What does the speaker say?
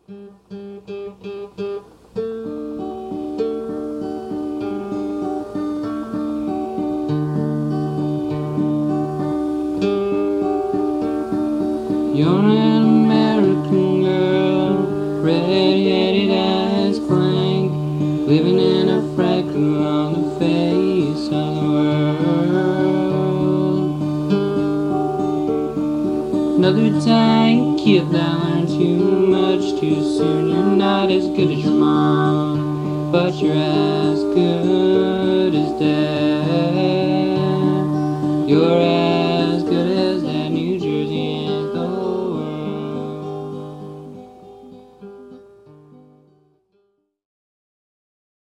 You're an American girl, red-headed eyes blank, living in a freckle on the face of the world. Another time, kid, I learned too much too soon. You're not as good as your mom, but you're as good as dad. You're